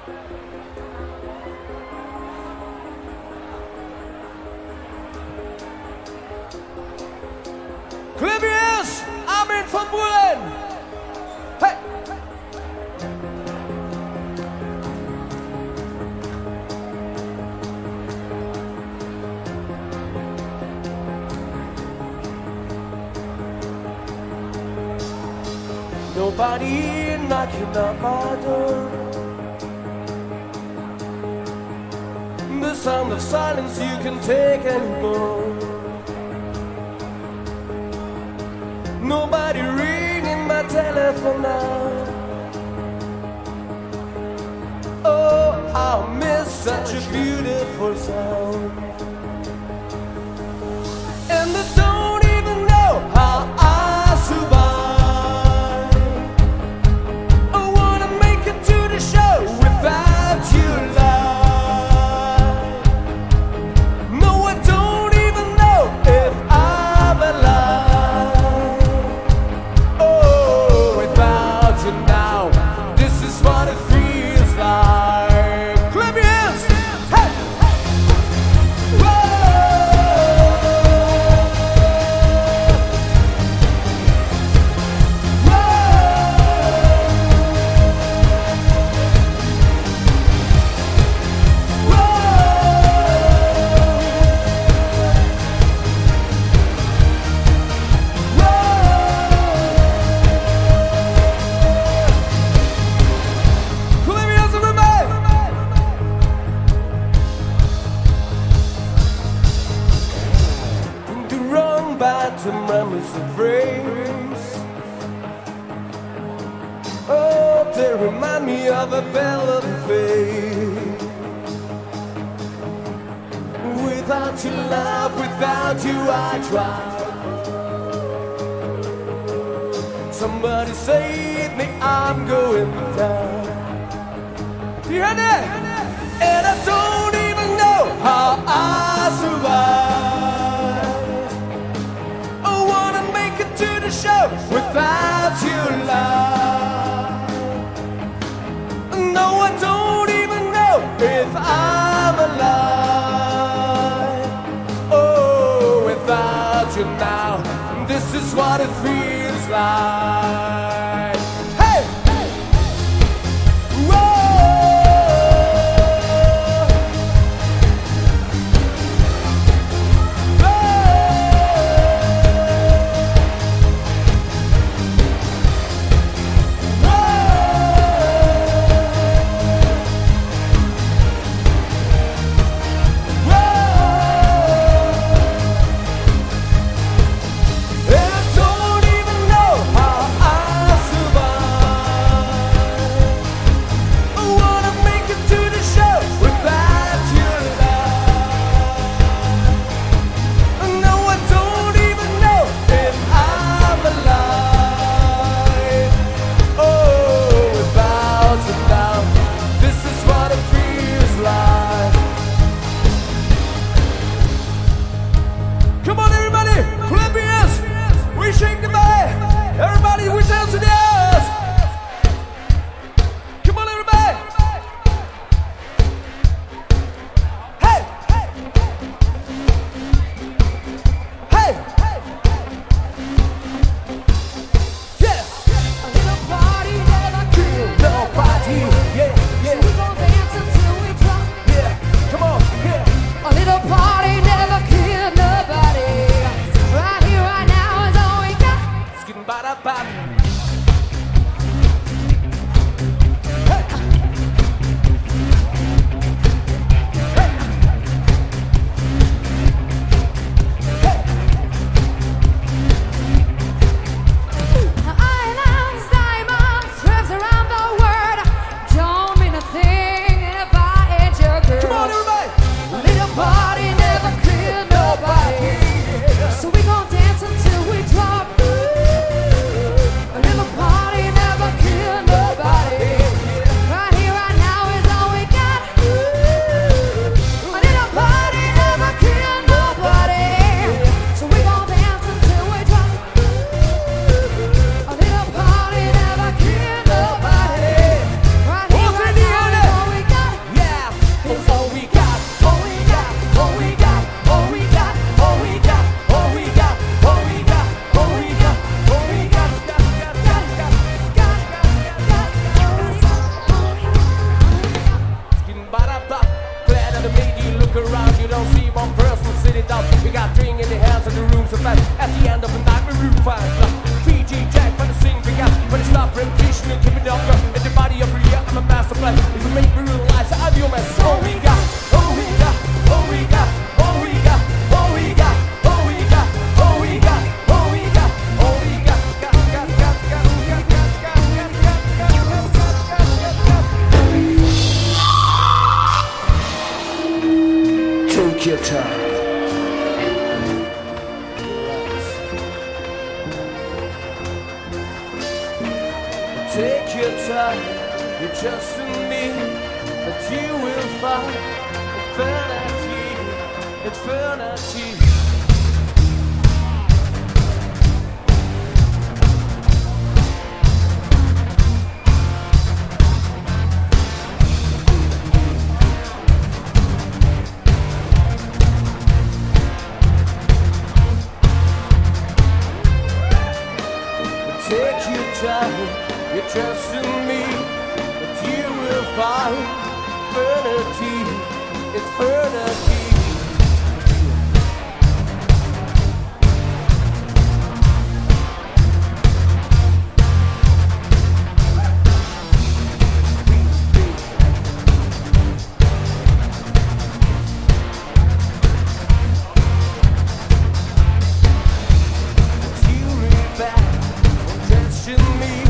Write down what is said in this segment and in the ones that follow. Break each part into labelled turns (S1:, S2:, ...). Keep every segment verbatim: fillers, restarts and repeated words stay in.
S1: Clap your hands, Armin van Buuren. Hey! Nobody knocking at my door. The sound of silence you can take anymore. Nobody ringing my telephone now. Oh, I miss such a beautiful sound. And I don't even know how I survive. I wanna make it to the show without you live. No, I don't even know if I'm alive. Oh, without you now, this is what it feels like. Clap your hands! Hey! Whoa! To memories and frames. Oh, they remind me of a bell of faith. Without your love, without you I try. Somebody save me, I'm going down. You heard that? And I don't even know how I survive. To the show without your love. No, I don't even know if I'm alive. Oh, without you now, this is what it feels like. Hey! Whoa! I too fast. P G Jack, when I sing big out, when I stop repetition and keep it up, in the body of real, I'm a master plan. If you make me realize I'm your man, oh we got, oh we got, oh we got, oh we got, oh we got, oh we got, oh we got, oh we got, oh we got, got, got, got, got, got, got, got, got, got, got, got, got. Take your time. Take your time, you're just in me, but you will find infinity, infinity. Take your time. You trust in me, but you will find eternity, eternity. You read back and trust in me.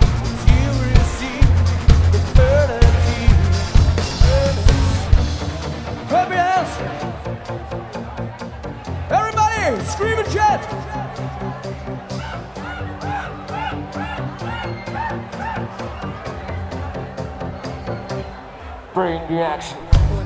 S1: Scream and chant! Bring the action.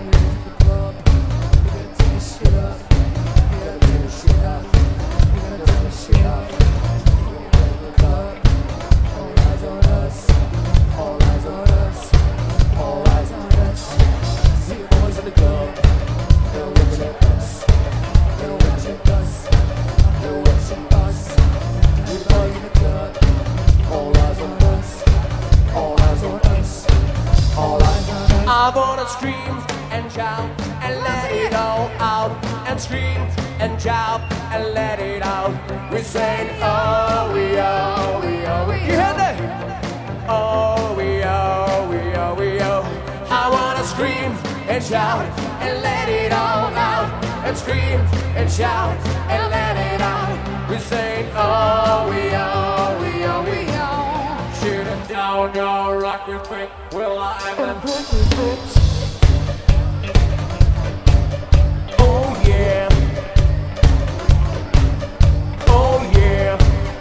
S1: I wanna scream and shout and let it all out. And scream and shout and let it out. We sing, oh we oh we oh we. You hear that? Oh we oh we oh we oh. I wanna scream and shout and let it all out. And scream and shout and let it out. We sing, oh we oh we oh we oh. Shoot it down, go rock it quick. Will I ever put you bitch? Oh yeah. Oh yeah.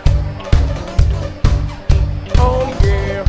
S1: Oh yeah.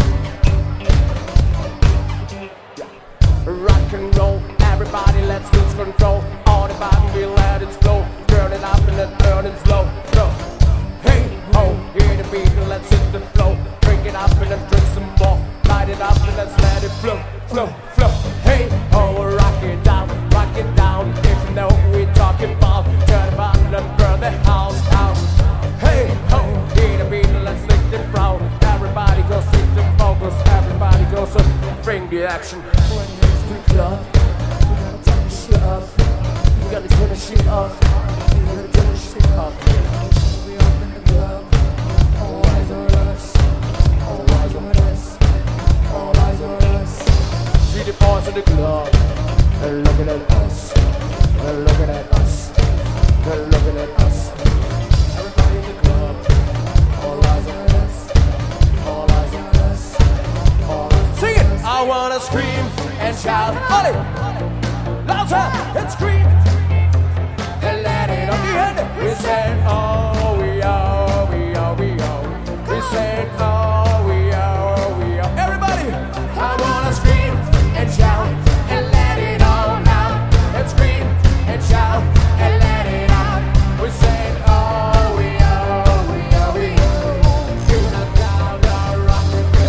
S1: Rock and roll, everybody let's lose control. All the body we let it flow. Turn it up and then turn it slow. Go. Hey, oh, hear the beat and let's hit the flow. Drink it up and then drink some more. Light it up and let's let it flow, flow, flow. Hey, oh, rock it down, rock it down. If you know what we're talking about, turn about and burn the house out. Hey, oh, hear the beat and let's lick it proud. Everybody goes straight to focus, everybody goes up, bring the action. When it's the club, we gotta turn the shit up. We gotta turn the shit up. We gotta turn the shit up. We up in the club, all eyes on us, all eyes on us. All eyes on us. See the boys in the club. They're looking at us. They're looking at us. They're looking at us. Everybody in the club. All eyes on us. All eyes on us. All eyes. Sing it! I wanna scream and shout. Ollie! Louder and scream. And let it on the end. We said, oh, we are, we are, we are. We said, oh, we are, we are. Everybody! I wanna scream and shout and let it all out. And scream and shout and let it out. We say, oh, we are, we are, we are. You knock down the rock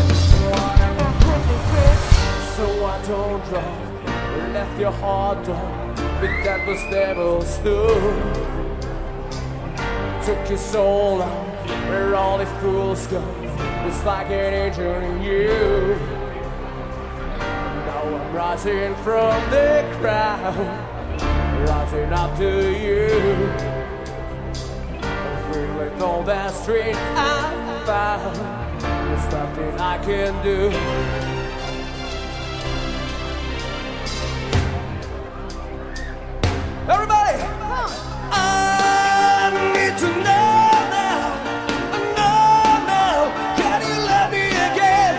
S1: and so I don't draw, left your heart on, but that was never stood. Took your soul out, where all the fools go. It's like an angel in you. Now I'm rising from the crowd, rising up to you. I'm feeling with all that strength I found, there's nothing I can do. Everybody, I need to know now, know now, can you love me again?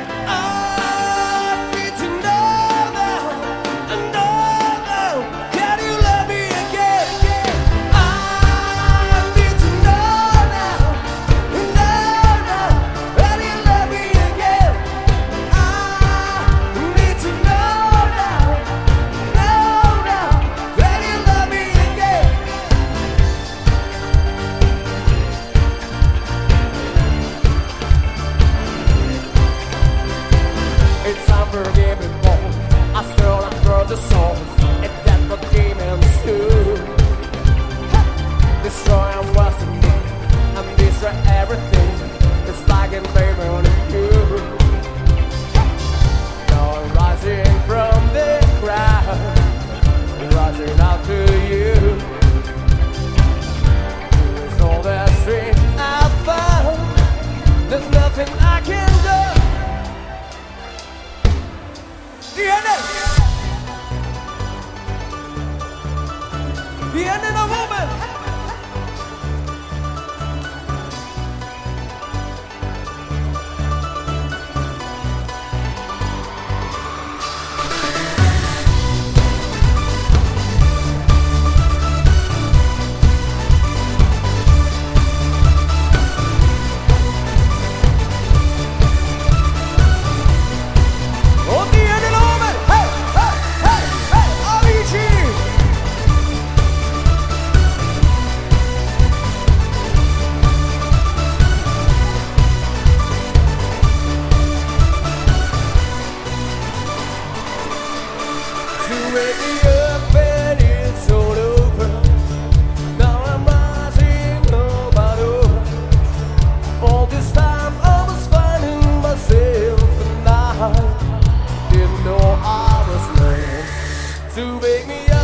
S1: I need to know now, know now, can you love me again? I need to know now, know now, can you love me again? I need to know now, know now, can you love me again? It's unforgivable. I still have heard the song. If that's what demons do, destroy and waste me and destroy everything. It's like in favor of you. Now I'm rising from the crowd, rising out to you. It's all that strength I found. There's nothing I can do. The ending. The ending of woman. On the ending of woman. Hey, hey, hey, hey, Avicii. To wake me up and it's all over. Now I'm rising up and over. All this time I was finding myself and I didn't know I was late. To wake me up.